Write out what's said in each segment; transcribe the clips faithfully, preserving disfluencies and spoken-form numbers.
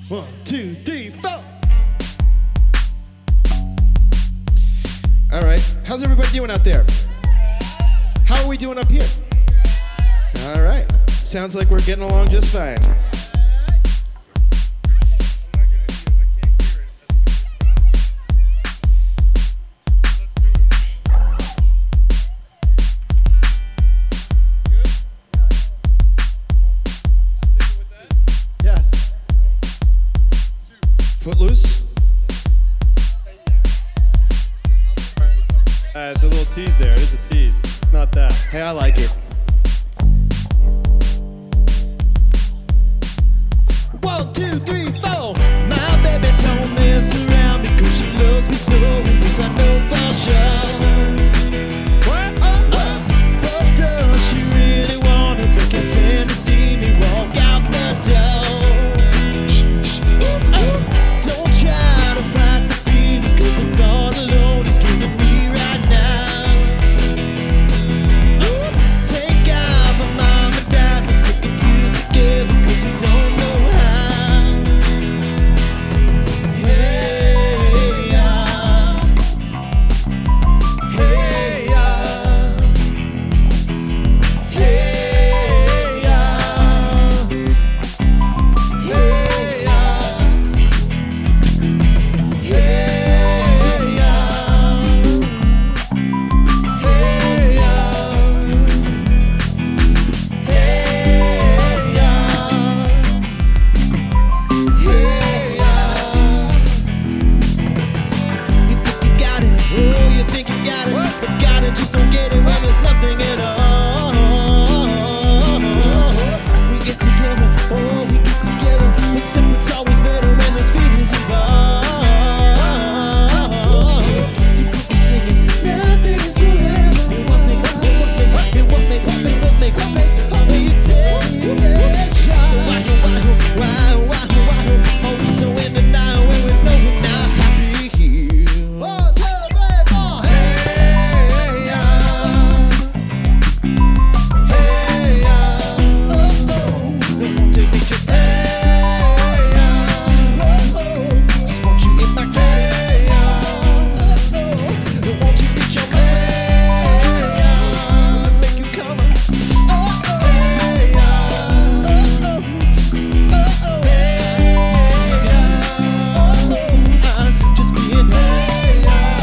One, two, three, four. All right. How's everybody doing out there? How are we doing up here? All right. Sounds like we're getting along just fine. Yes. Footloose. Uh, it's a little tease there. It is a tease. It's not that. Hey, I like it. One, two, three, four. My baby don't mess around because she loves me so, and this I know for sure. What? Oh, oh. But does she really want it? But can't stand to see me walk out the door. Oh, don't try to fight the feeling, 'cause the thought alone is killing me right now. Oh, thank God my mom and dad for sticking two together, 'cause we don't know how. Hey, yeah. Hey, yeah. Hey, yeah. Hey, yeah. Hey, yeah. Hey, yeah. Hey, yeah. Hey, yeah. You think you got it, oh, you think you got it, but got it, just don't get it when there's nothing at all. We get together, oh, we get together, but separate's always better when there's feelings involved. You could be singing, nothing is forever. And what makes, and what makes, and what makes, makes, what makes, what makes it all the exception. So why, why, why, why, why are we so in denial when we know we're not happy here? One, two, three, four. Hey, yeah. Hey, yeah. Oh, oh. Don't want to take me to hey, yeah. Oh, oh. Just want you in my caddy, yeah. Oh, oh. Don't want to reach your way, yeah. Want to make you come on. Oh, oh. Hey, yeah. Oh, oh. Oh, oh. Hey, yeah. Oh, oh. I'm just being nice. Hey,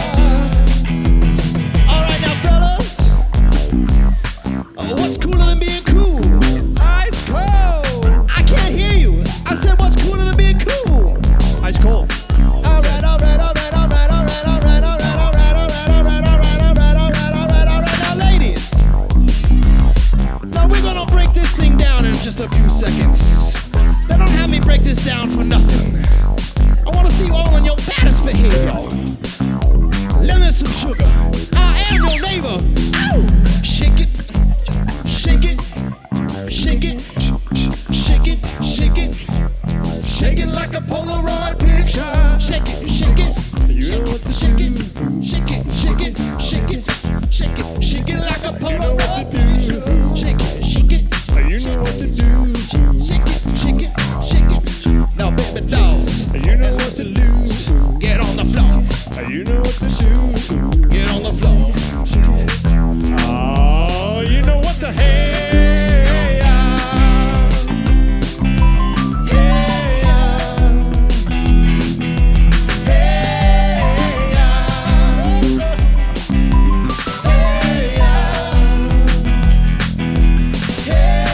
yeah. All right, now, fellas. Uh, what's cooler than being cool? Ice cold. I can't hear you. I said, what's cooler than being cool? Ice cold. All right, all right, all right, all right, all right, all right, all right, all right, all right, all right, all right, all right, all right, all right, all right. Now, ladies, now we're gonna break this thing down in just a few seconds. Now, don't have me break this down for nothing. I want to see you all on your baddest behavior. Let me some sugar. I am your neighbor. Ow! Shake it, shake it, shake it, shake it, shake it, shake it like a Polaroid picture. Shake it, shake it, shake it, shake it, shake it, shake it, shake it, shake it, shake it like a Polaroid picture. Shake it, shake it, You know what to do. shake it, shake it, shake it. Now, baby dolls, You know what to lose. get on the floor, You know what to do. get on the floor. Oh, you know what to hey. yeah. Hey, yeah. Hey, yeah. Hey, yeah.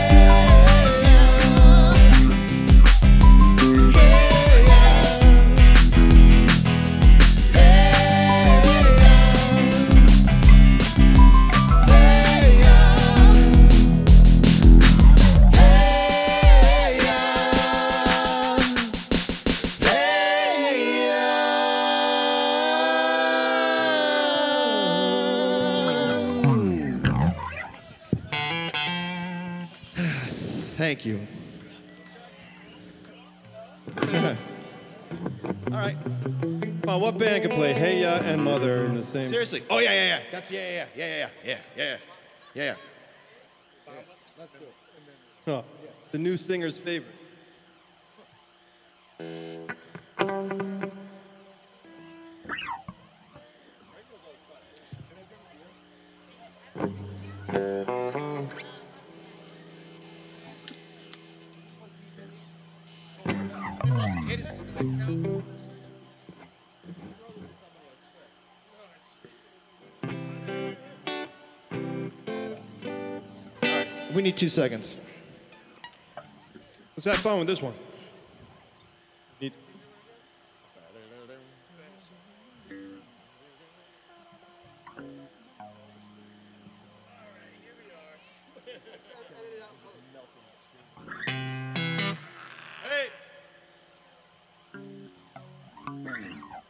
Thank you. All right. Come on, what band can play Hey Ya and Mother in the same? Seriously. Oh yeah, yeah, yeah. That's yeah, yeah, yeah, yeah, yeah, yeah, yeah, yeah. Oh, the new singer's favorite. It is. All right, we need two seconds. Let's have fun with this one.